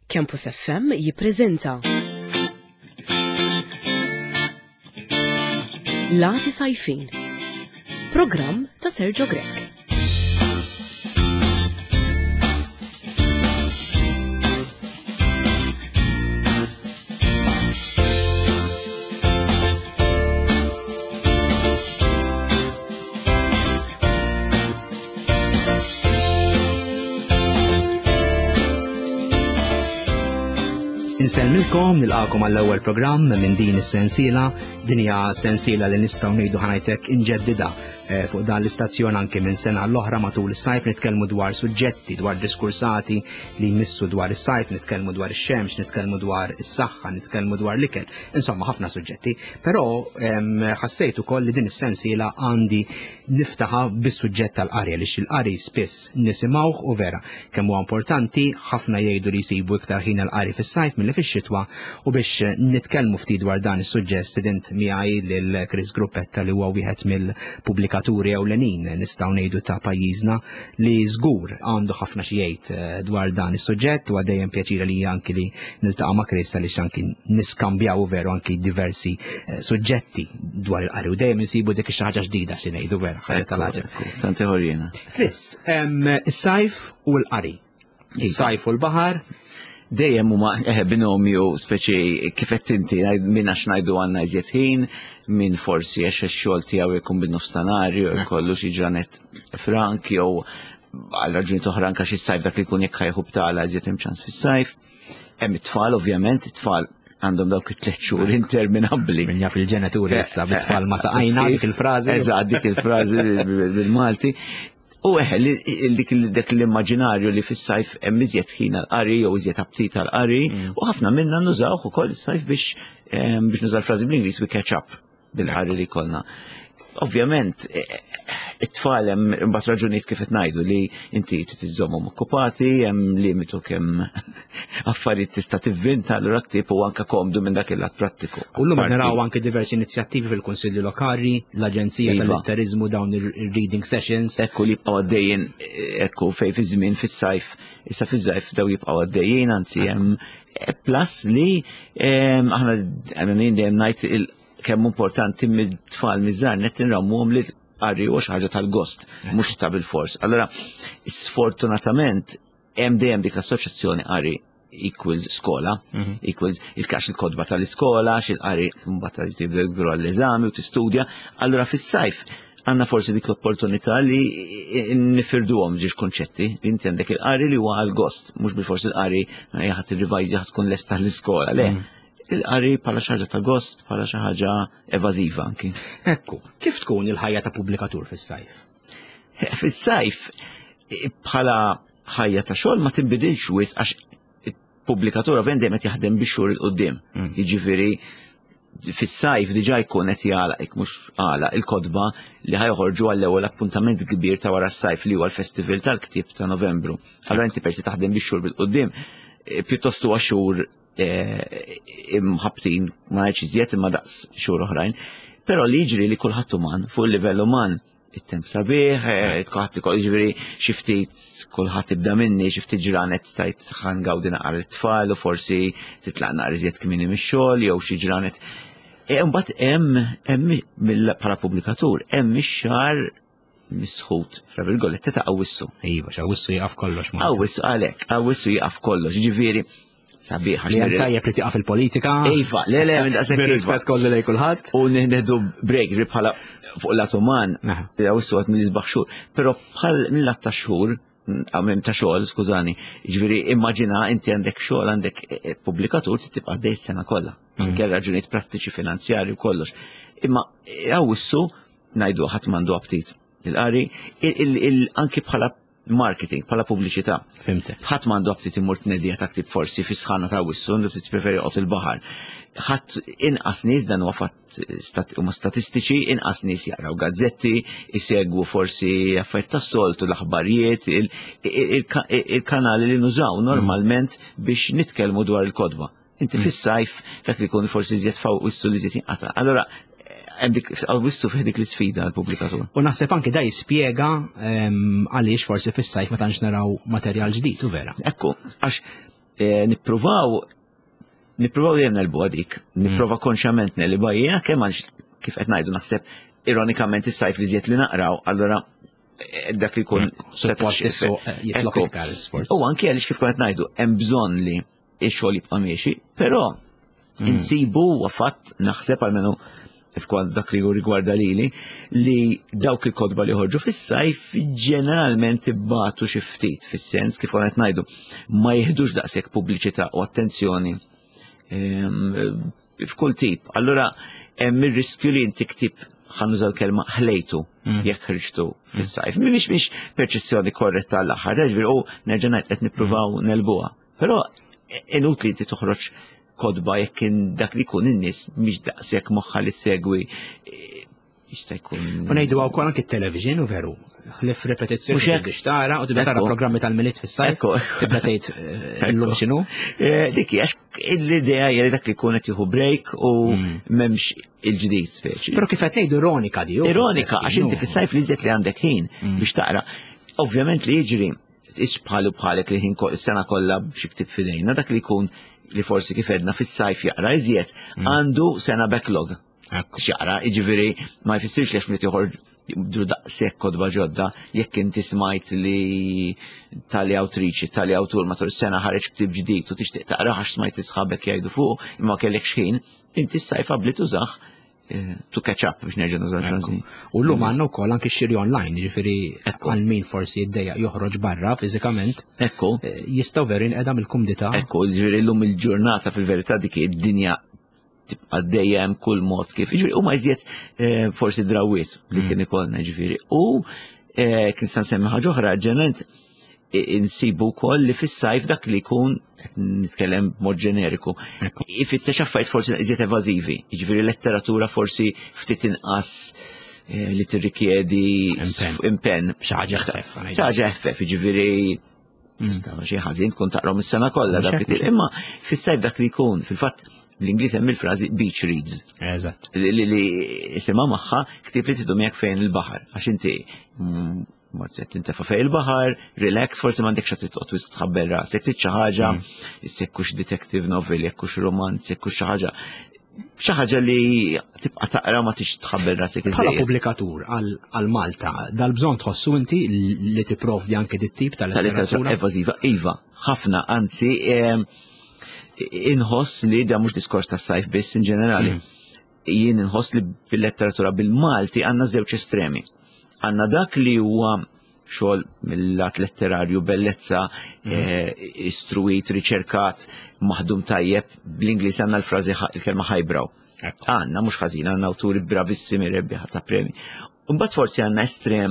Campus FM jippreżenta Lati Sajfin, programm ta' Sergio Grek. Insellmilkom nilqakom għall-ewwel programm minn din is-sensiela, din hija sensiela li nistgħu ngħidu ħanajtek inġeddida fuq dan l-istazzjon anke minn sena l-oħra matul is-sajf nitkellmu dwar suġġetti, dwar diskursati li jmissu dwar is-sajf, nitkellmu dwar ix-xemx, nitkellmu dwar is-saħħa, nitkellmu dwar l-ikel, insomma ħafna suġġetti, però ħassejt ukoll li din is-sensiela għandi niftaħa bis-suġġett tal-qari għaliex il-qari spiss nisimgħuh u vera kemm huwa importanti ħafna jgħidu li jsibu iktar ħin l-qari fis-sajf milli fix-xitwa u biex nitkellmu ftit dwar dan is-suġġett student miegħi lil Chris Gruppetta li huwa wieħed mill-pubblikaturi ewlenin nistgħu ngħidu ta' pajjiżna li żgur għandu ħafna xi jgħid dwar dan is-suġġett u dejjem pjaċira li anki li niltaqa' ma' Chris għaliex anki niskambjaw veru anki diversi suġġetti dwar il-qari u dejjem insibu dik xi ħaġa ġdida xi ngħidu vera ħaġa tal-ħaġa. Tanti ħorjena. Chris, is-sajf u l-qari. Is-sajf u l-baħar dejjem huma binomju speċi kif qed inti minn għax ngħidu għandna iżjed ħin, min forsi għax ix-xogħol tiegħu jkun bin-nofstanarju, jkollu xi ġranet frank jew għal raġuni oħra anke xi sajf dak li jkun jekk ħajħu btala iżjed hemm ċans fis-sajf. Hemm it-tfal ovvjament, it-tfal għandhom dawk it-tliet xhur interminabbli. Min jaf il-ġenituri issa bit-tfal ma saqajna dik il-frażi. Eżatt dik il-frażi bil-Malti. U dak l-immaġinarju li fis-sajf hemm iżjed ħin għall-qari jew iżjed aptit għall-qari u ħafna minna nużawh ukoll is-sajf biex nużaw frażi bl-Ingliż we catch up bil-qari li jkollna. Ovvjament, it-tfal hemm imbagħad raġunijiet kif qed ngħidu li inti trid iżommhom okkupati, hemm limitu kemm affarijiet tista' tivvinta allura ktieb u anke komdu minn dak il-lat prattiku. U llum qed naraw anke diversi inizjattivi fil-Kunsilli Lokali, l-Aġenzija tal-Interizmu dawn ir-reading sessions. Ekku li jibqgħu għaddejjin ekku fejn fi żmien fis-sajf, issa fis-sajf daw jibqgħu għaddejjin anzi hemm plus li aħna dejjem ngħid kemm importanti mid-tfal miż-żgħar qed inrammuhom li qari u xi ħaġa tal-gost, mhux ta' bil-fors. Allura, sfortunatament hemm dejjem dik l-assoċjazzjoni qari equals skola, equals il-kax il-kodba tal-iskola, xil-qari mbagħad tibdew għall-eżami u tistudja. Allura fis-sajf għandna forsi dik l-opportunità li nifirduhom ġiex konċetti. Inti għandek il-qari li huwa għall-gost, mhux bil-forsi il-qari jaħat ir-rivajżi ħadd tkun lesta l-iskola, le. Il-qari bħala xi ħaġa ta' gost, bħala xi ħaġa evażiva anki. Ekku, kif tkun il-ħajja ta' pubblikatur fis-sajf? Fis-sajf bħala ħajja ta' xogħol ma tinbidilx wisq għax il-pubblikatur ovvjament dejjem qed jaħdem bix-xhur il qudiem. Jiġifieri fis-sajf diġà jkun qed jagħlaq mhux għalaq il-kotba li ħajħorġu għall-ewwel appuntament kbir ta' wara s-sajf li huwa l-Festival tal-Ktieb ta' Novembru. Allura inti persi taħdem bix-xhur bil-qudiem pjuttost huwa xhur imħabtin ma ngħidx iżjed imma daqs xhur oħrajn. Però li jiġri li kulħadd uman fuq il-livell uman it-temp sabiħ, kulħadd ikoll jiġri xi ftit kulħadd ibda minni, xi ftit ġranet tajt ħangawdi naqra it-tfal u forsi titlaq naqra iżjed kmieni mix-xogħol jew xi ġranet. Imbagħad hemm bħala pubblikatur hemm ix-xahar misħut fra virgolette ta' Awwissu. Iva, x'Awwissu jaqaf kollox. Awwissu għalhekk, Awwissu jaqaf kollox. Ġifieri sabiħ li hemm tajjeb li tieqa fil-politika. Iva, le minn daqshekk rispett kollu lejn kulħadd. U nieħdu break bħala fuq lat uman Awwissu qed mill-isbaħ xhur. Però bħal mill-lat ta' xhur għamim ta' xogħol, skużani, jiġifieri immaġina inti għandek xogħol għandek pubblikatur tibqa' għaddej s-sena kollha. Anke raġunijiet prattiċi finanzjarji u kollox. Imma Awwissu ngħidu ħadd m'għandu aptit. Il-qari anke bħala marketing, bħala pubbliċità. Fimtek. Ħadd m'għandu aptit imur tnedija taktib forsi fi sħana ta' Awwissu, li preferi qod il-baħar. Ħadd inqas nies dan huwa fatt huma statistiċi, inqas nies jaqraw gazzetti, isegwu forsi affarijiet tas-soltu l-aħbarijiet, il-kanali li nużaw normalment biex nitkellmu dwar il-kodba. Inti fis-sajf dak li jkun forsi iżjed f'Awwissu li iżjed jinqata'. Allura Awwissu fih dik l-isfida għall-pubblikatur. U naħseb anki da jispjega għaliex forsi fis-sajf ma tantx naraw materjal ġdid u vera. Ekku, għax nippruvaw dejjem nelbu dik, nipprova konxjament li bajjina kemm għandx kif qed ngħidu naħseb ironikament is-sajf li żied li naqraw, allura dak li jkun suppost issu jitlob iktar isforz. U anke għaliex kif kont ngħidu hemm bżonn li x-xogħol jibqa' miexi, però insibu fatt naħseb għalmenu f'kont dak li rigwarda li dawk il-kodba li ħorġu fis-sajf ġeneralment ibbatu xi ftit fis-sens kif qed ngħidu ma jeħdux daqshekk pubbliċità u attenzjoni f'kull tip. Allura hemm ir-riskju li inti ktib ħannuża l-kelma ħlejtu jekk ħriġtu fis-sajf. Mhix perċezzjoni korretta għall-aħħar, u nerġa' ngħid qed nippruvaw nelbuha. Però inutli inti toħroġ kodba jekk dak li jkun in-nies mhix daqshekk moħħa li segwi jista' jkun. U ngħidu wkoll anke t-television u veru. Ħlif repetizzjoni biex tara u tibda tara programmi tal-miliet fis-sajf. Tibda tgħid illum x'inhu. Dik għax l-idea hija li dak li jkun qed jieħu break u m'hemmx il-ġdid speċi. Però kif qed ngħidu ironika di. Ironika għax inti fis-sajf li żied li għandek ħin biex taqra. Ovvjament li jiġri tqis bħalu bħalek li ħin is-sena kollha b'xi ktib fidejna dak li jkun li forsi kif edna fis-sajf jaqra iżjed għandu sena backlog. X'jaqra, jiġifieri ma jfissirx li x'mrid joħorġ jibdu daqshekk kodba ġodda jekk inti smajt li tali awtriċi, tali awtur matul is-sena ħareġ ktib ġdid u tixtieq taqra għax smajt isħabek jgħidu fuq imma kellek x'ħin, inti s-sajf qabli tużaħ to catch up biex nerġa' nuża l-franżin. U llum għandna wkoll anke x-xiri online, jiġifieri għal min forsi jiddejjaq joħroġ barra fiżikament. Jistgħu veru jinqeda mill-kumdità. Ekku, jiġifieri llum il-ġurnata fil-verità dik id-dinja tibqa' dejjem kull mod kif. Jiġifieri huma jżied forsi drawiet li kien ikollna jiġifieri. U kien se nsemmi ħaġa oħra ġeneralment insibu wkoll li fis-sajf dak li jkun nitkellem mod ġeneriku. Ifittex affarijiet forsi iżjed evażivi, jiġifieri letteratura forsi ftit inqas li tirrikjedi impenn. Xi ħaġa ħfef. Xi ħaġa ħfef, jiġifieri xi ħażin tkun taqrom is-sena kollha dak li imma fis-sajf dak li jkun fil-fatt l-Ingliż hemm il-frażi beach reads. Eżatt. Li isimha magħha ktieb li tidhom jekk fejn il-baħar għax inti mort qed tintefa' fejn il-baħar, relax, forsi m'għandekx qed titqgħod wisq tħabbel rasek, trid xi ħaġa, sekkux detective novel, jekkux romanz, jekkux xi ħaġa li tibqa' taqra ma tix tħabbel rasek iżejjed. Bħala pubblikatur għal Malta, dal-bżonn tħossu inti li tipprovdi anke dit-tip tal-letteratura evażiva, iva, ħafna, anzi inħoss li da mhux diskors tas-sajf biss in ġenerali. Jien inħoss li fil-letteratura bil-Malti għandna żewġ estremi. Għandna dak li huwa xogħol mill-lat letterarju bellezza, istruit, riċerkat, maħdum tajjeb, bl-Ingliż għandna l-frażi il-kelma highbrow. Għandna mhux ħażin, għandna awturi bravissimi rebbieħa ta' premi. Imbagħad forsi għandna estrem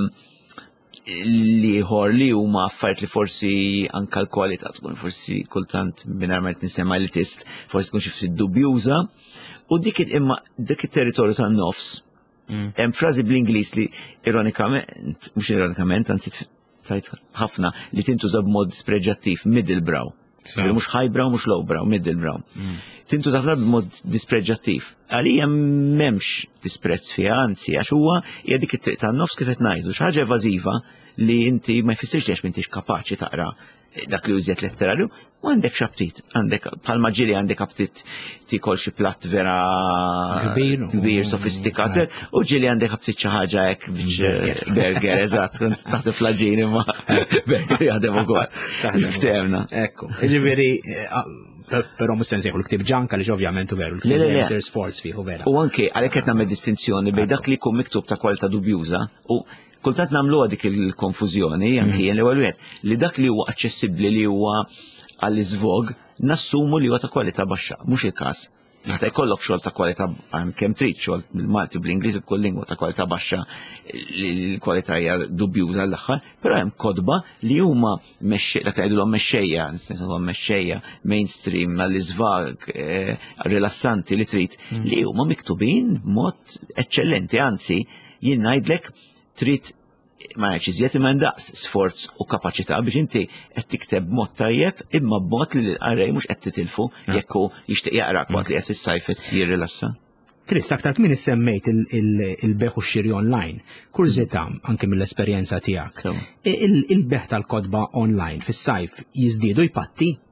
liħor li huma affarijiet li forsi anke l-kwalità tkun forsi kultant mingħajr ma nisemma elitist, forsi tkun xi ftit dubjuża, u dik it-territorju tan-nofs. Hemm frażi bl-Ingliż li ironikament, mhux ironikament, anzi tajt ħafna li tintuża b'mod dispreġġattiv middle brow. Mhux high brow, mhux low brow, middle brow. Tintuża ħafna b'mod dispreġġattiv. Għalija m'hemmx disprezz fiha, anzi għax huwa hija dik it-triq tan-nofs kif qed ngħidu, xi ħaġa evażiva li inti ma jfissirx li m'intix kapaċi taqra dak li użjed letterarju, u għandek xabtit, għandek bħalma ġili għandek abtit tikol xi platt vera kbir, sofistikat, u ġili għandek abtit xi ħaġa hekk biex burger, eżatt, taħt flaġini ma burger jaħdem ukoll. Ftehmna. Ekku. Jiġifieri però mhux se nsejħu l-ktieb ġanka li ovvjament u veru l-ktieb sforz fih u vera. U anke għalhekk qed nagħmel distinzjoni bejn dak li jkun miktub ta' kwalità dubjuża u kultant nagħmluha dik il-konfużjoni anke jien l-ewwel wieħed li dak li huwa aċċessibbli li huwa għall-iżvog nassumu li huwa ta' kwalità baxxa, mhux il-każ. Jista' jkollok xogħol ta' kwalità kemm trid xogħol bil-Malti bl-Ingliż b'kull lingwa ta' kwalità baxxa li l-kwalità hija dubjuża l-aħħar, però hemm kodba li huma dak jgħidulhom mexxejja, nistgħu mexxejja mainstream għall-iżvag rilassanti li trid li huma miktubin b'mod eċċellenti, anzi jien ngħidlek trid ma nafx iżjed imma ndaqs sforz u kapaċità biex inti qed tikteb b'mod tajjeb imma b'mod li l-qarrej mhux qed titilfu jekk hu jixtieq jaqrak waqt li qed is-sajf qed jirrilassa. Chris, aktar kmin issemmejt il-beħ u x-xiri online. Kurżità anke mill-esperjenza tiegħek. Il-beħ tal-kodba online fis-sajf jiżdiedu jpatti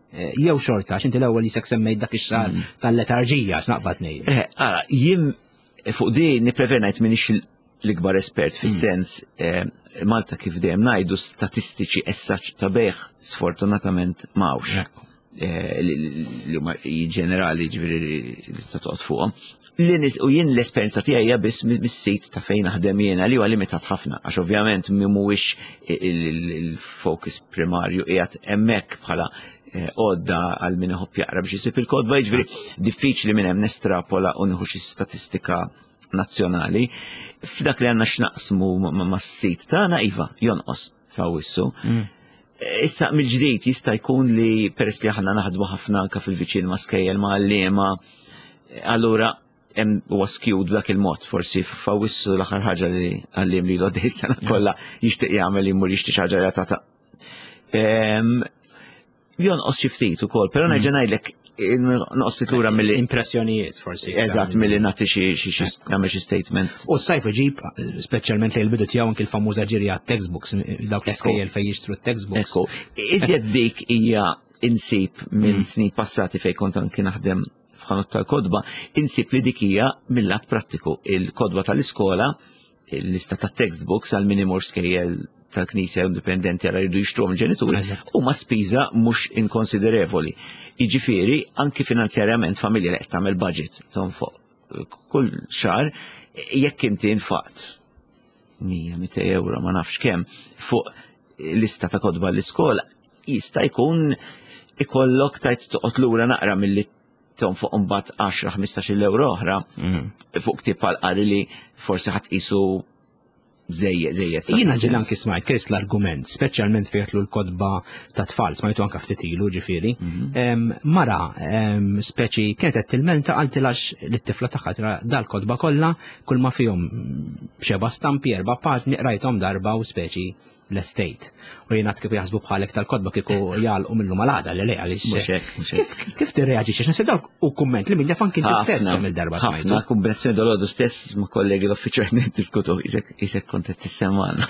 jew xorta x'inti l-ewwel jisek semmejt dak ix-xahar tal-letarġija x'naqbad ngħid. Jien fuq di nipprefernajt minix l-ikbar espert fis-sens Malta kif dejjem ngħidu statistiċi essaċ ta' beħ sfortunatament m'hawnx. Li huma ġenerali ġifieri li ta' toqgħod fuqhom. U jien l-esperjenza tiegħi hija biss mis-sit ta' fejn naħdem jiena li huwa limitat ħafna għax ovvjament mhuwiex il-fokus primarju qiegħed hemmhekk bħala għodda għal min iħobb jaqra biex jisib il-kodba, ġifieri diffiċli minn hemm nestrapola u nieħu xi statistika nazzjonali. F'dak li għandna x'naqsmu mas-sit tagħna iva jonqos f'Awwissu. Issa mill-ġdid jista' jkun li peress li aħna naħdmu ħafna anke fil-viċin ma' skejjel ma' għalliema, allura hemm huwa skewed b'dak il-mod forsi f'Awwissu l-aħħar ħaġa li għalliem li l-għoddej sena kollha jixtieq jagħmel jmur jixtieq ħaġa relatata. Jonqos xi ftit ukoll, però nerġa' ngħidlek noqos lura impressjonijiet forsi. Eżatt milli nagħti nagħmel xi statement. U s-sajf iġib, speċjalment lejn il-bidu tiegħu anke l-famuża ġirja textbooks, dawk l-iskejjel fejn jixtru textbooks. Ekku, iżjed dik hija insib minn snin passati fejn kont anke naħdem f'ħanut tal-kodba, insib li dik hija mill-lat prattiku. Il-kodba tal-iskola, l-lista ta' textbooks għal minimur skejjel tal-Knisja indipendenti għara jridu jixtruhom il-ġenituri huma spiża mhux inkonsiderevoli. Jiġifieri anki finanzjarjament familja li qed tagħmel budget fuq kull xahar jekk inti infaqt 100-200 euro ma nafx kemm fuq lista ta' kodba l-iskola jista' jkun ikollok tajt toqgħod lura naqra milli tonfoq imbagħad 10-15 euro oħra fuq ktieb għall-qari li forsi ħadd qisu Zejjed. Jiena ġil anki smajt kif l-argument, speċjalment fejtlu l-kodba ta' tfal, smajtu anke ftit ilu ġifieri. Mara speċi kienet qed tilmenta qaltilax lit-tifla tagħha dal-kodba kollha kull ma fihom b'xeba stampi 4 paġni qrajthom darba u speċi l-estate. U jiena kif jaħsbu bħalek tal-kodba kieku jgħalqu minnu mal-għada li lej għaliex. Kif tirreaġixxi? Nasib dawk u kumment li min jaf anki stess kemm il-darba smajtu. Ħafna kombinazzjoni dolodu stess ma' kollegi l-uffiċċju qed niddiskutu isek kont qed tissemman.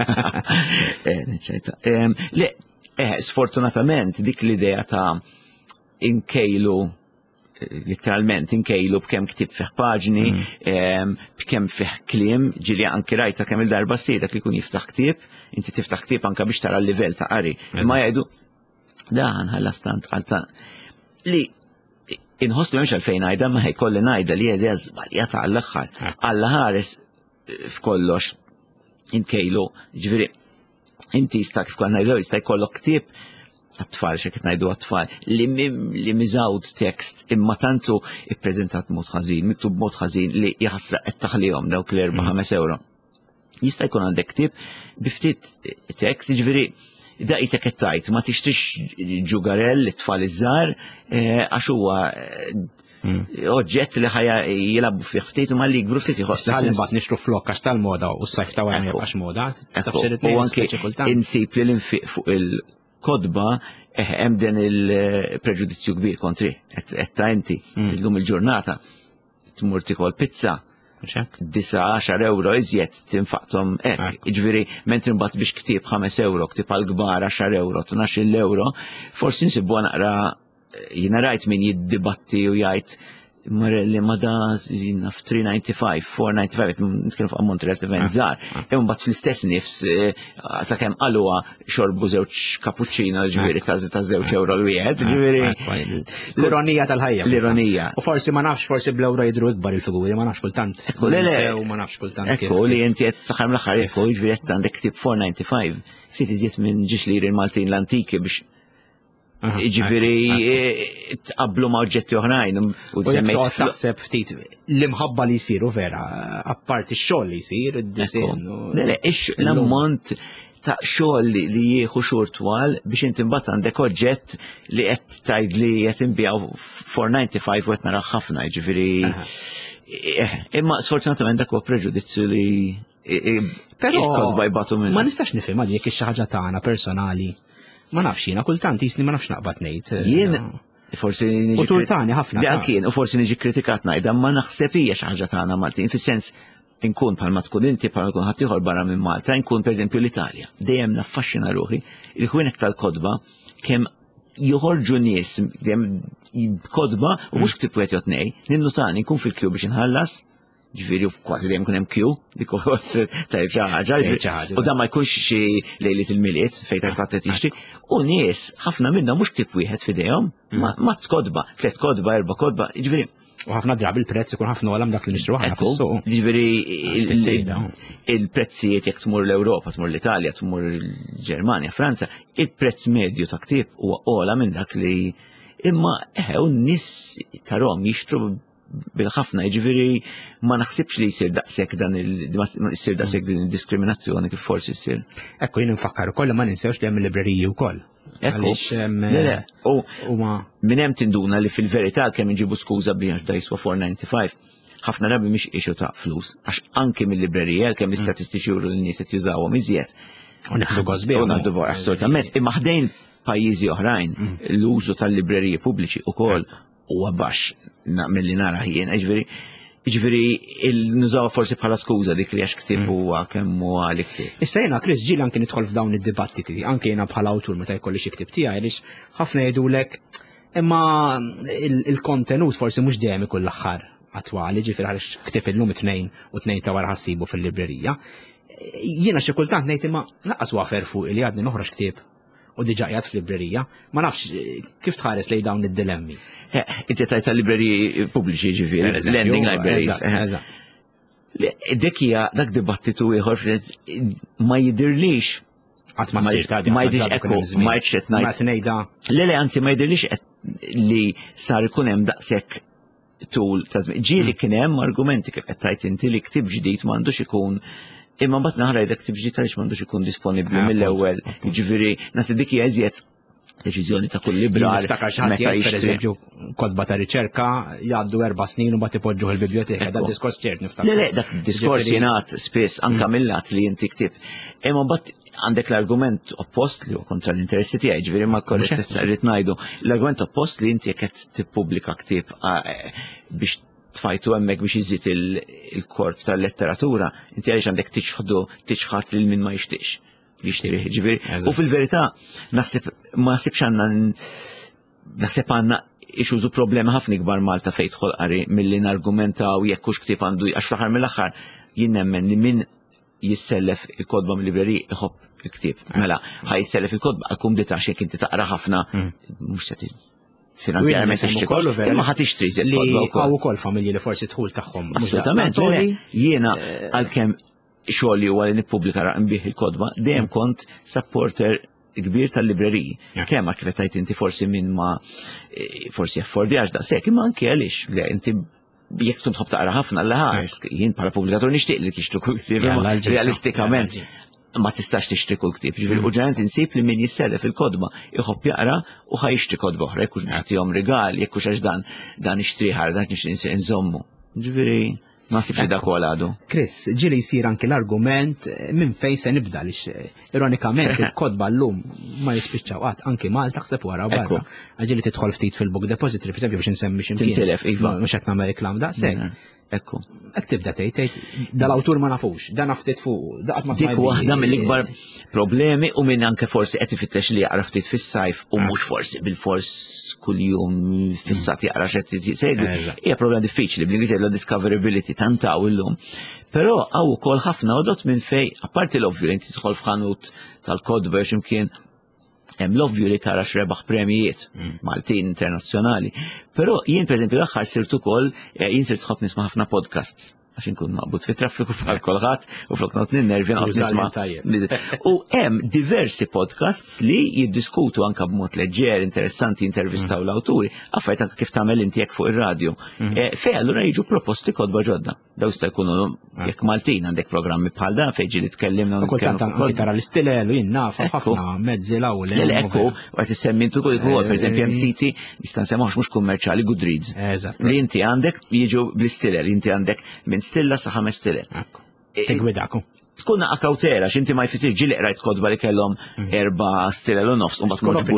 Le, sfortunatament dik l-idea ta' inkejlu literalment inkejlu b'kemm ktib fih paġni, b'kemm fih kliem, ġili anki rajta kemm il-darba ssir dak li jkun jiftaħ ktieb, inti tiftaħ ktieb anke biex tara l-livell ta' qari. Ma jgħidu dan ħalla stant għalta li inħossli mhux għalfejn ngħidha ma ħejkolli ngħidha li hija żbaljata għall-aħħar. Alla ħares f'kollox inkejlu, ġifieri inti jista' kif kont ngħidu jista' jkollok ktieb għat-tfal, xekk ngħidu għat-tfal, li miżawd tekst imma tantu ippreżentat mod ħażin, miktub mod ħażin li jaħasra qed taħlihom dawk l-4-5 euro. Jista' jkun għandek ktieb bi ftit tekst, jiġifieri da jisek qed tajt ma tixtrix ġugarell it-tfal iż-żgħar għax huwa oġġett li ħajja jilabu fih ftit ma li jikbru ftit iħoss. Mbagħad nixtru flok għax tal-moda u s-sajf ta' għajn għax moda. U anke insib li l-infiq fuq il-kodba hemm den il-preġudizzju kbir kontri. Qed ta' inti illum il-ġurnata tmur tikol pizza 9-10 euro iżjed tinfaqthom hekk. Jiġifieri mentri mbagħad biex ktieb 5 euro, ktieb għall-kbar 10 euro, 12 euro, forsi nsibuha naqra jiena rajt min jiddibatti u jgħid Marelli ma da naf 395, 495, nitkellem fuq ammont relativament żgħar. Hemm mbagħad fl-istess nifs sakemm qalwa xorbu żewġ cappuccino ġifieri ta' żewġ euro l-wieħed, ġifieri. L-ironija tal-ħajja. L-ironija. U forsi ma nafx forsi bl-ewro jidru ikbar il-figuri, ma nafx kultant. Sew ma nafx kultant. Ekku li inti qed taħar mill-aħħar ekku ġifieri qed għandek ktieb 495, ftit iżjed minn ġiex liri l-Maltin l-antiki biex ġifiri tqablu ma' oġġetti oħrajn. U taħseb ftit l-imħabba li jisiru vera, apparti x-xogħol li jsir, id-disin. L-ammont ta' xogħol li jieħu xhur twal biex inti mbagħad għandek oġġett li qed tgħid li qed inbijaw 495 u qed nara ħafna, ġifieri. Imma sfortunatament dak huwa preġudizzju li però ma nistax nifhem għal jekk xi ħaġa tagħna personali. Ma nafx jiena kultant jisni ma nafx naqbad ngħid. Jien forsi niġi. U turtani ħafna. Dak kien u forsi niġi kritikat ngħidha ma naħseb hija xi ħaġa tagħna Maltin fis-sens inkun bħalma tkun inti bħalma tkun ħadd ieħor barra minn Malta, inkun pereżempju l-Italja. Dejjem naffaxxina ruħi il-ħwienek tal-kodba kemm joħorġu nies dejjem kodba u mhux ktib wieħed jotnej, ninnu tani nkun fil-queue biex inħallas, ġifieri kważi dejjem kun hemm queue dik tajb xi ħaġa, u dan ma jkunx xi lejliet il-miliet fejn taqgħod tixtri, u nies ħafna minnhom mhux ktib wieħed f'idejhom, mazz kodba, 3 kodba, 4 kodba, ġifieri. U ħafna drabi il-prezz ikun ħafna għalam dak li nixtru ħafna fis-suq. Ġifieri il-prezzijiet jekk tmur l-Ewropa, tmur l-Italja, tmur l-Ġermanja, Franza, il-prezz medju ta' ktieb huwa ogħla minn dak li imma u n-nies tarhom jixtru bil-ħafna, jiġifieri ma naħsibx li jsir daqshekk din id-diskriminazzjoni kif forsi jsir. Ekku jien nfakkar ukoll ma ninsewx li hemm il-libreriji wkoll. Ekku, minn hemm tinduna li fil-verità kemm inġibu skuża biex da jiswa 4.95, ħafna drabi mhix issue ta' flus, għax anke mill-librerija kemm l-istatistiċi juru li n-nies qed jużawhom iżjed. U naħdu gost bihom. U naħdu assolutament. Imma ħdejn pajjiżi oħrajn l-użu tal-libreriji pubbliċi wkoll huwa baxx milli nara jien, ġifieri nużawha forsi bħala skuża dik li għax ktieb huwa kemm huwa li ktieb. Issa jiena Chris ġieli anke nidħol f'dawn id-dibattiti, anke jiena bħala awtur meta jkolli xi ktieb tiegħi għaliex ħafna jgħidulek imma il-kontenut forsi mhux dejjem ikun l-aħħar attwali, ġifieri għaliex ktieb illum it-tnejn u tnejn ta' wara ħassibu fil-librerija. Jiena xi kultant ngħid imma naqqas wafer fuq li għadni noħroġ ktieb u diġà qiegħed fil-librerija, ma nafx kif tħares lejn dawn id-dilemmi. Inti tajt tal-libreriji pubbliċi ġifieri, lending libraries. Dak dibattitu ieħor ma jidirlix qatt ma ssir ta' ma jidhirx ekku ma jridx qed ngħid. Le anzi ma jidhirlix li sar ikun hemm daqshekk tul ta' żmien. Ġieli kien hemm argumenti kif qed tajt inti li ktieb ġdid m'għandux ikun imma mbagħad naħra dak ktieb ġdid għaliex m'għandux ikun disponibbli mill-ewwel. Jiġifieri naħseb dik hija eżjed deċiżjoni ta' kull libra meta pereżempju kodba ta' riċerka jgħaddu 4 snin u mbagħad ipoġġuh il-biblioteka. Dak diskors ċert niftakar. Le dak diskors jingħad spiss anke mill-lat li inti ktib. Imma mbagħad għandek l-argument oppost li huwa kontra l-interessi tiegħi, ġifieri ma korrett rrid ngħidu. L-argument oppost li inti jekk qed tippubblika ktieb biex tfajtu hemmhekk biex iżid il-korp tal-letteratura, inti għaliex għandek tiċħad lil min ma jixtieqx jixtri, ġifieri. U fil-verità naħseb għandna ixużu problema ħafna kbar Malta fejn tħol qari milli nargumentaw jekk hux ktieb għandu għax fl-aħħar mill-aħħar jien nemmen li min jissellef il-kodba mill-librerija iħobb il-ktieb. Mela ħajsellef il-kodba għalkum ditax jekk inti taqra ħafna mhux se finanzjarment tixtri kollu, imma ħad tixtri żied kodba wkoll. Għaw ukoll familji li forsi tħul tagħhom. Assolutament. Jiena għalkemm xogħli huwa li nippubblika nbih il-kodba, dejjem kont supporter kbir tal-libreriji. Kemm għak tajt inti forsi minn ma forsi affordjax daqshekk, imma anke għaliex li inti jekk tkun tħobb taqra ħafna l-ħars, jien bħala pubblikatur nixtieq li tixtru kull ktieb, realistikament ma tistax tixtri kull ktieb. U ġeneralment insib li min jissellef il-kodba iħobb jaqra u ħajixtri kodba oħra, jekk hux nagħtihom rigal, jekk hux għax dan ixtriħar, dan nixtieq inżommu. Ġifieri nasib xi dak għadu. Chris, ġieli jsir anke l-argument minn fejn se nibda lix ironikament il-kodba llum ma jispiċċaw qatt anke Malta ħseb wara barra. Ġieli tidħol ftit fil-book depository pereżempju biex insemmi x'imkien. Tintilef iva. Mhux qed nagħmel reklam daqshekk. Ekku. Hekk tibda tgħid dal-awtur ma nafux, dan ftit fuq, daqat ma dik waħda mill-ikbar problemi u minn anke forsi qed ifittex li jaqra ftit fis-sajf u mhux forsi bil-fors kuljum fissat jaqra x'qed jsegwi. Hija problema diffiċli bl-Ingliż jgħidlu discoverability tantaw illum. Però hawn ukoll ħafna għodot minn fejn, apparti l-ovvju li inti tidħol f'ħanut tal-kodba x'imkien hemm l-ovvju li tara x'rebaħ premijiet Maltin internazzjonali. Però jien pereżempju l-aħħar sirt ukoll jien sirt tħobb nisma' ħafna podcasts għax inkun maqbud fit traffiku bħal kulħadd u flok not ninnervja noqgħod nisma'. U hemm diversi podcasts li jiddiskutu anke b'mod leġġer, interessanti, intervistaw l-awturi, affarijiet anke kif tagħmel inti jekk fuq ir-radju. Fejn allura jiġu proposti kodba ġodda. Daw jista' jkunu jekk Maltin għandek programmi bħal dan fejn ġieli tkellimna nitkellmu tara l-istilel u jien naf ħafna mezzi l-ewwel. Ekku, qed issemmi intu kull pereżempju hemm siti nista' nsemmawx mhux kummerċjali Goodreads. Li inti għandek jiġu bl-istilel, inti għandek minn stilla sa 5 stilel. Tigwidaku. Tkun naqqa kawtera x'inti ma jfisirx ġili qrajt kodba li kellhom 4 stilel u nofs u ma tkunx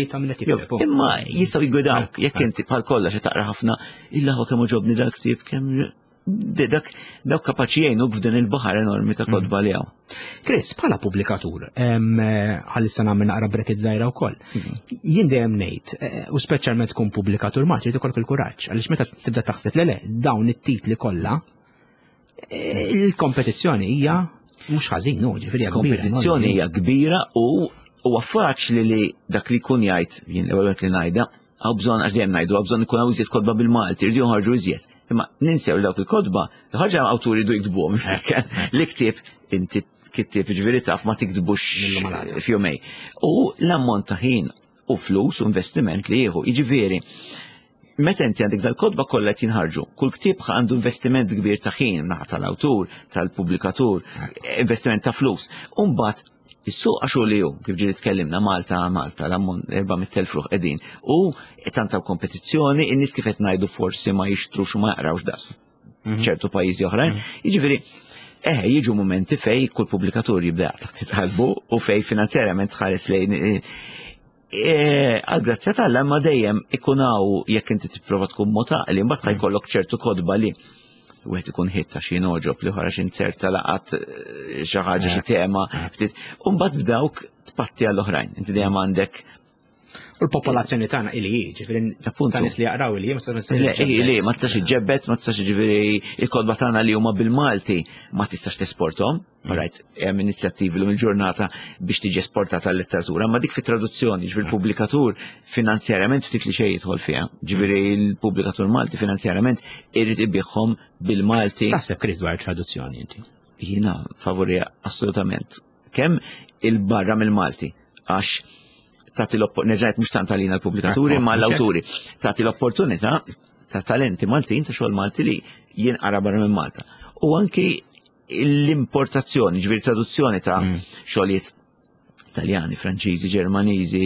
bunix. Imma jistgħu jgwidawk jekk inti bħal kollha xi taqra ħafna illa huwa kemm ġobni dak ktieb kemm Dawk kapaċi jgħinu f'din il-baħar enormi ta' kodba li hawn. Chris, bħala pubblikatur, ħalissa nagħmel naqra breket żgħira wkoll. Jien dejjem ngħid, u speċjalment tkun pubblikatur Malti trid ikollok il-kuraġġ, għaliex meta tibda taħseb le dawn it-titli kollha, il-kompetizzjoni hija mhux ħażin, ġifieri kompetizzjoni hija kbira u faċli li dak li jkun jgħid jien l-ewwel li ngħidha għaw bżonn għax dejjem ngħidu għaw bżonn ikun hawn iżjed kodba bil-Malti, irdu joħorġu iżjed. Imma ninsew dawk il-kodba, ħaġa awturi jdu jiktbuhom li ktieb inti kittieb ġifieri taf ma tiktbux f'jumej. U l-ammont ta' ħin u flus u investiment li jieħu, jiġifieri meta inti għandek dal-kodba kollha qed jinħarġu, kull ktieb għandu investiment kbir ta' ħin naħa tal-awtur, tal-pubblikatur, investiment ta' flus. U mbagħad is-suq għaxu li hu, kif ġiri tkellimna Malta, l-ammont 400,000 ruħ qegħdin. U tanta kompetizzjoni, in-nies kif qed ngħidu forsi ma jixtrux u ma jaqrawx das ċertu pajjiżi oħrajn. Jiġifieri jiġu momenti fej kull pubblikatur jibda taħt titħalbu u fej finanzjarjament tħares lejn għal-grazzja tal-Alla ma dejjem ikunaw jekk inti tipprova tkun motaqli, mbagħad ħajkollok ċertu kodba li wieħed ikun ħitta xi noġob li ħora xi inserta laqat xi ħaġa xi tema ftit. U mbagħad b'dawk tpatti għall-oħrajn. Inti dejjem għandek u l-popolazzjoni tagħna ili ġifieri ta' nies li jaqraw ili ma tistax iġġebbed, ma tistax ġifieri il-kodba tagħna li huma bil-Malti ma tistax tesporthom. Right, hemm inizjattivi l il-ġurnata biex tiġi esportata l-letteratura, ma dik fit-traduzzjoni, ġifieri il-pubblikatur finanzjarjament ftit li xejn jidħol fiha. Ġifieri il-pubblikatur Malti finanzjarament irid ibihom bil-Malti. Taħseb Chris dwar traduzzjoni inti? Jiena favorija assolutament. Kemm il-barra mill-Malti għax tagħti nerġgħet mhux tant għalina l-pubblikaturi ma l-awturi. Tagħti l-opportunità ta' talenti Maltin ta' xogħol Malti li jinqara barra minn Malta. U anki l-importazzjoni, ġifieri traduzzjoni ta' xogħlijiet Taljani, Franċiżi, Ġermaniżi,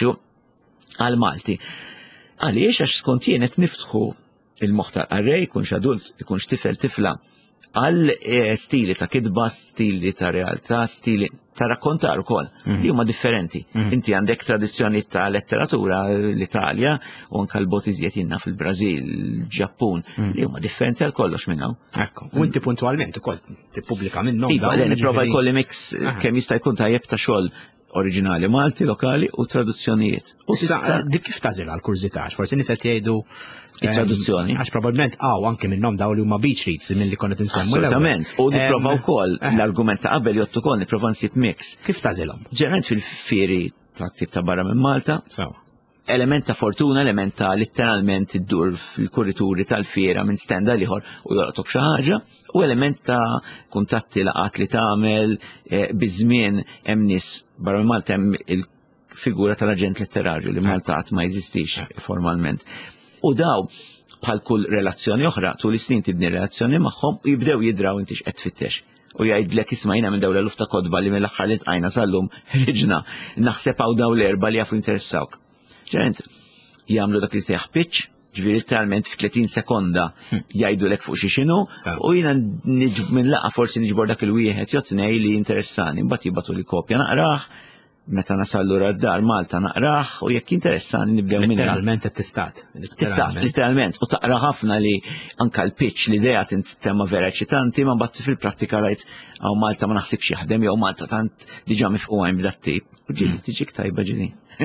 għal Malti. Għaliex għax skont jien qed niftħu il-moħħ tal-qarrej, ikunx adult, ikunx tifel tifla għal stili ta' kidba, stili ta' realtà, stili ta' rakkontar ukoll li huma differenti. Inti għandek tradizzjoni ta' letteratura l-Italja u anke l-botiżiet jinna fil-Brażil, il-Ġappun li huma differenti għal kollox minn hawn. Ekku. U inti puntwalment ukoll tippubblika minnhom. Iva, nipprova jkolli mix kemm jista' jkun tajjeb ta' xogħol oriġinali Malti, lokali u traduzzjonijiet. Issa dik kif tażilha l-kurżità, forsi nies qed jgħidu traduzzjoni. Għax probabbilment anke minnhom daw li huma beach reads milli konna tinsemmu. Assolutament. U nipprova wkoll l-argument ta' qabel jgħid ukoll nipprova nsib mix. Kif tażilhom? Ġeneralment fil-fieri ta' ktib ta' barra minn Malta. Element ta' fortuna, element ta' letteralment iddur fil-kurrituri tal-fiera minn stenda liħor u jolqtok xi ħaġa, u element ta' kuntatti laqat li tagħmel biżmien hemm nies barra minn Malta hemm il-figura tal-aġent letterarju li Malta qatt ma jeżistix formalment. U daw bħal kull relazzjoni oħra tul is-snin tibni relazzjoni magħhom u jibdew jidraw inti x'qed tfittex. U jgħidlek isma'jina minn dawn l-eluf ta' kodba li mill-aħħar li tqajna sal-lum ħriġna naħseb hawn dawn l-erba' li jafu interessawk. Ġerent, jagħmlu dak li seħ pitch, ġifieri literalment f'30 sekonda jgħidulek fuq xi xinu, u jiena minn laqa forsi niġbor dak il-wieħed jew tnej li interessani, mbagħad jibgħatu li kopja naqrah, meta nasallu rad-dar Malta naqrah u jekk interessani nibdew minn literalment tistat. Tistat, literalment, u taqra ħafna li anka l-pitch l-idea tema vera eċitanti, ma mbagħad fil-prattika rajt hawn Malta ma naħsibx jaħdem jew Malta tant diġà mifquha b'dat-tip. U ġieli tiġik tajba ġieli.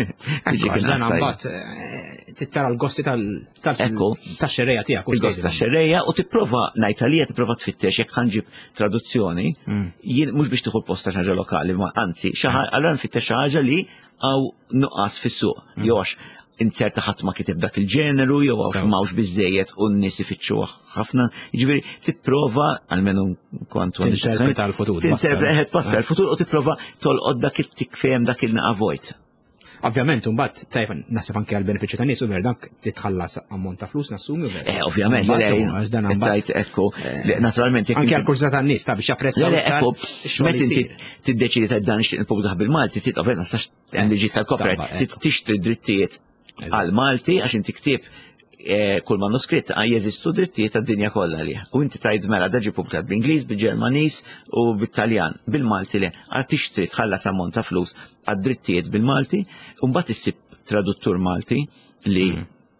Dan mbagħad tittara l-gossi tax-xerreja tiegħek. Il-gossi tax-xerreja u tipprova ngħid għalija tipprova tfittex jekk ħanġib traduzzjoni, jien mhux biex tieħu l-post ta' xi ħaġa lokali, ma anzi allura nfittex xi ħaġa li hawn nuqqas fis-suq. Jew għax inserta ħadd ma kiteb dak il-ġeneru jew għax m'hawnx biżżejjed u n-nies ifittxu ħafna. Jiġifieri tipprova almenu kwantu tinterpreta l-futur. Tinterpreta tfassar il-futur u tipprova tolqod dak it-tikfehem dak il-naqa' vojt. Ovvjament, mbagħad tajb naħseb anke għall benefiċċju tan-nies u ver dak titħallas ammont ta' flus nassumi ver. Ovvjament, tajt ekku, naturalment jekk anke għall-kursità tan-nies ta' biex japprezzaw. Ekku, meta inti tiddeċidi ta' dan il-pubblika bil-Malti, trid ovvjament sax hemm liġi tal-copyright, tixtri drittijiet għal-Malti għax inti ktib kull manuskritt jeżistu drittijiet tad-dinja kollha għalih. U inti tgħid mela daġi pubblikat bl-Ingliż, bil-Ġermaniż u bit-Taljan. Bil-Malti le, għal tixtri tħallas ammont ta' flus għad-drittijiet bil-Malti, u mbagħad issib traduttur Malti li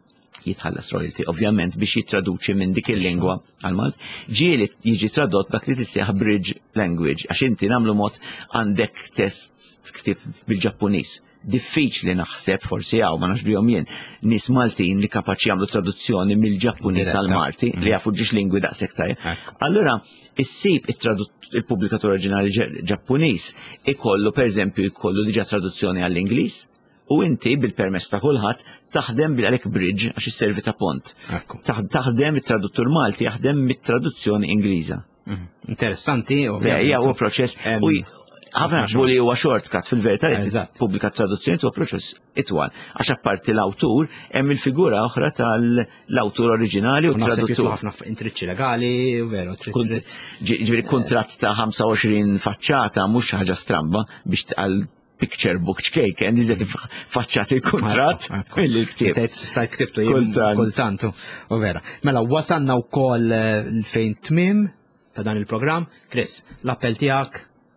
jitħallas royalty, ovvjament biex jitraduċi minn dik il-lingwa għal-Malt, ġieli jiġi tradott dak li tissejħ bridge language, għax inti nagħmlu mod għandek test ktib bil-Ġappuniż. Diffiċli naħseb forsi ma nafx bihom jien nies Maltin li kapaċi jagħmlu traduzzjoni mill-Ġappuniż għal-Malti li jafu ġiex lingwi daqshekk tajjeb. Allura issib il-pubblikatur oriġinali Ġappuniż ikollu pereżempju jkollu diġà traduzzjoni għall-Ingliż u inti bil-permess ta' kulħadd taħdem bil-għalek bridge għax isservi ta' pont. Taħdem it-traduttur Malti jaħdem mit-traduzzjoni Ingliża. Interessanti, ovvjament. Huwa proċess ħafna naħsbu li huwa shortcut fil-verità li tippubblika traduzzjoni huwa proċess itwal. Għax apparti l-awtur hemm il-figura oħra tal-awtur oriġinali u traduttur. Ħafna intriċċi legali, veru. Ġifieri kuntratt ta' 25 faċċata mhux ħaġa stramba biex għal picture book cake, and iżet faċċat il-kontrat mill-ktib. Staj ktibtu kultantu, u vera. Mela, wasanna wkoll fejn tmiem ta' dan il-programm. Chris, l-appell tiegħek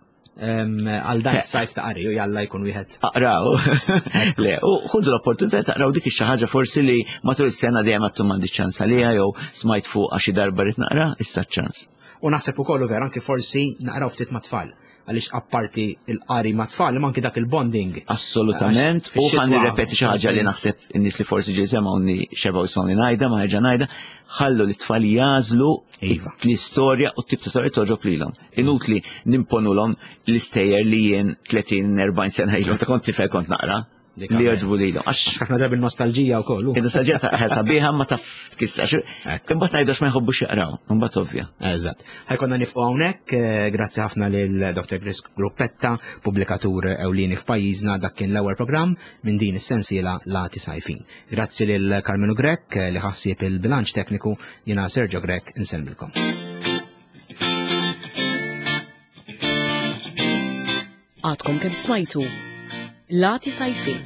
għal dan is-sajf ta' qari u jalla jkun wieħed. Aqraw. Le, u ħudu l-opportunità taqraw dik xi ħaġa forsi li matul is-sena dejjem għadtu m'għandi ċans għaliha jew smajt fuq xi darba rid naqra, issa ċans. U naħseb ukoll vera anke forsi naqraw ftit ma' tfal. Għaliex apparti il-qari ma' tfal, ma' anki dak il-bonding. Assolutament. U ħan nirrepeti xi ħaġa li naħseb in-nies li forsi ġej semgħuni xebaw ismawni ngħidha, ma ħerġa' ngħidha, ħallu li t-tfal jażlu l-istorja u t-tip ta' storja toġob lilhom. Inutli nimponulhom l-istejjer li jien 30-40 sena ilu ta' kont tifel kont naqra. Li jogħġbu lilhom. Ħafna drabi nostalġija wkoll. Il-nostalġija ta' sabiħa ma taf tkissax. Imbagħad ngħidux ma jħobbux jaqraw, imbagħad ovvja. Eżatt. Ħajkonna nifqgħu hawnhekk, grazzi ħafna lil Dr. Chris Gruppetta, pubblikatur ewlieni f'pajjiżna, dak kien l-ewwel programm minn din is-sensiela Lati Sajfin. Grazzi lil Carmenu Grek li ħassieb il-bilanċ tekniku, jiena Sergio Grek insemmilkom. Għadkom kemm smajtu Lati Sajfin.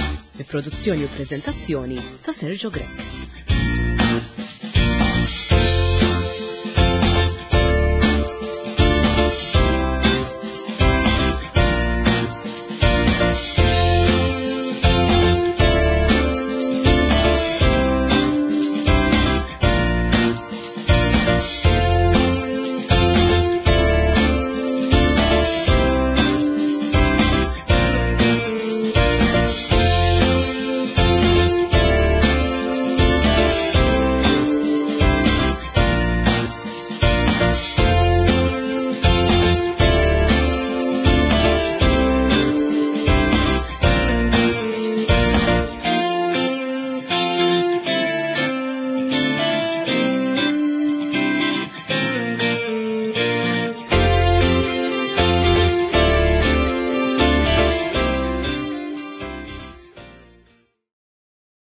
Il-produzzjoni u prezentazzjoni ta' Sergio Grek.